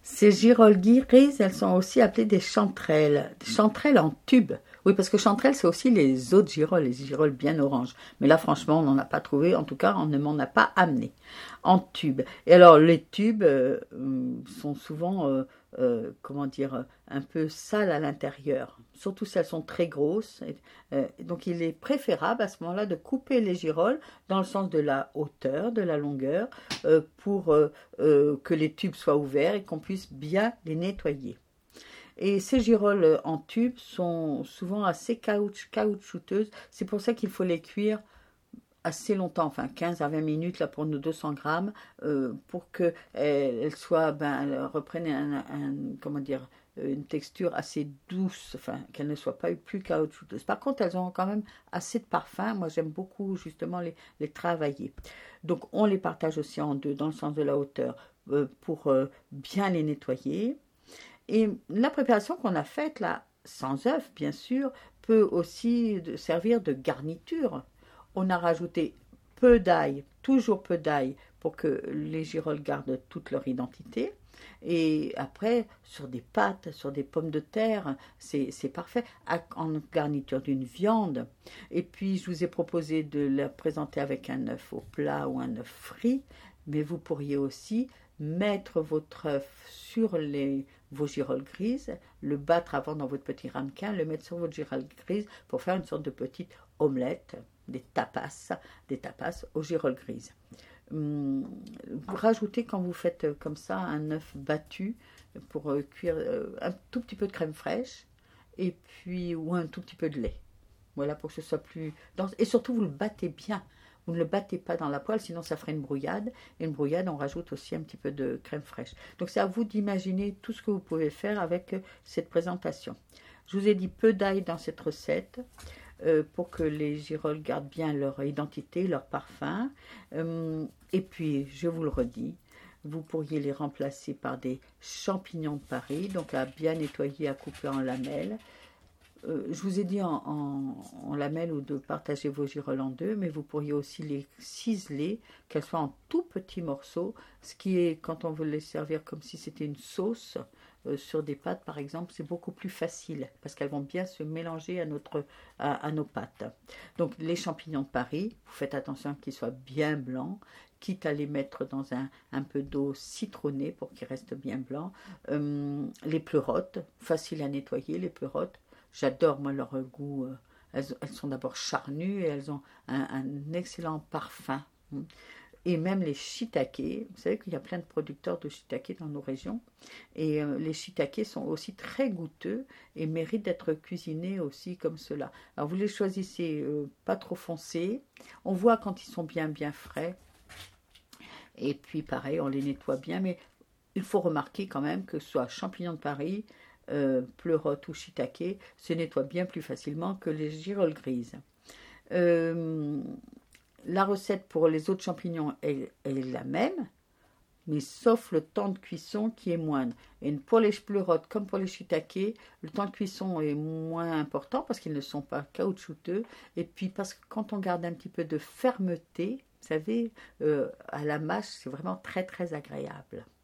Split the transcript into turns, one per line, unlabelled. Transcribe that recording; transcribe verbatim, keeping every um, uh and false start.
Ces girolles grises, elles sont aussi appelées des chanterelles. Des chanterelles en tube. Oui, parce que chanterelles, c'est aussi les autres girolles, les girolles bien oranges. Mais là, franchement, on n'en a pas trouvé. En tout cas, on ne m'en a pas amené. En tube. Et alors, les tubes euh, sont souvent, euh, euh, comment dire, un peu sales à l'intérieur. Surtout si elles sont très grosses. Et, euh, donc, il est préférable à ce moment-là de couper les girolles dans le sens de la hauteur, de la longueur, euh, pour euh, euh, que les tubes soient ouverts et qu'on puisse bien les nettoyer. Et ces girolles en tube sont souvent assez caoutch, caoutchouteuses. C'est pour ça qu'il faut les cuire assez longtemps, enfin quinze à vingt minutes là pour nos deux cents grammes, euh, pour qu'elles elles soient, ben, elles reprennent un, un, comment dire, une texture assez douce, enfin qu'elles ne soient pas plus caoutchouteuses. Par contre, elles ont quand même assez de parfum. Moi, j'aime beaucoup justement les, les travailler. Donc, on les partage aussi en deux, dans le sens de la hauteur, euh, pour euh, bien les nettoyer. Et la préparation qu'on a faite là, sans œuf bien sûr, peut aussi servir de garniture. On a rajouté peu d'ail, toujours peu d'ail, pour que les girolles gardent toute leur identité. Et après, sur des pâtes, sur des pommes de terre, c'est parfait, en garniture d'une viande. Et puis, je vous ai proposé de la présenter avec un œuf au plat ou un œuf frit, mais vous pourriez aussi mettre votre œuf sur les, vos girolles grises, le battre avant dans votre petit ramequin, le mettre sur votre girole grise pour faire une sorte de petite omelette, des tapas, des tapas aux girolles grises. Hum, vous rajoutez quand vous faites comme ça un œuf battu pour euh, cuire euh, un tout petit peu de crème fraîche et puis ou un tout petit peu de lait. Voilà, pour que ce soit plus dense. Et surtout, vous le battez bien. Vous ne le battez pas dans la poêle, sinon ça ferait une brouillade. Et une brouillade, on rajoute aussi un petit peu de crème fraîche. Donc c'est à vous d'imaginer tout ce que vous pouvez faire avec cette présentation. Je vous ai dit peu d'ail dans cette recette. Euh, pour que les girolles gardent bien leur identité, leur parfum. Euh, et puis, je vous le redis, vous pourriez les remplacer par des champignons de Paris, donc à bien nettoyer, à couper en lamelles. Euh, je vous ai dit en, en, en lamelles ou de partager vos girolles en deux, mais vous pourriez aussi les ciseler, qu'elles soient en tout petits morceaux, ce qui est, quand on veut les servir comme si c'était une sauce, Euh, sur des pâtes par exemple, c'est beaucoup plus facile parce qu'elles vont bien se mélanger à, notre, à, à nos pâtes. Donc les champignons de Paris, vous faites attention qu'ils soient bien blancs, quitte à les mettre dans un, un peu d'eau citronnée pour qu'ils restent bien blancs. Euh, les pleurotes, faciles à nettoyer les pleurotes, j'adore moi leur goût, euh, elles, elles sont d'abord charnues et elles ont un, un excellent parfum. Et même les shiitake, vous savez qu'il y a plein de producteurs de shiitake dans nos régions, et euh, les shiitake sont aussi très goûteux et méritent d'être cuisinés aussi comme cela. Alors vous les choisissez euh, pas trop foncés, on voit quand ils sont bien bien frais, et puis pareil, on les nettoie bien, mais il faut remarquer quand même que ce soit champignons de Paris, euh, pleurote ou shiitake, se nettoient bien plus facilement que les girolles grises. Euh, La recette pour les autres champignons est, est la même, mais sauf le temps de cuisson qui est moindre. Et pour les pleurotes comme pour les shiitake, le temps de cuisson est moins important parce qu'ils ne sont pas caoutchouteux. Et puis parce que quand on garde un petit peu de fermeté, vous savez, euh, à la mâche, c'est vraiment très très agréable.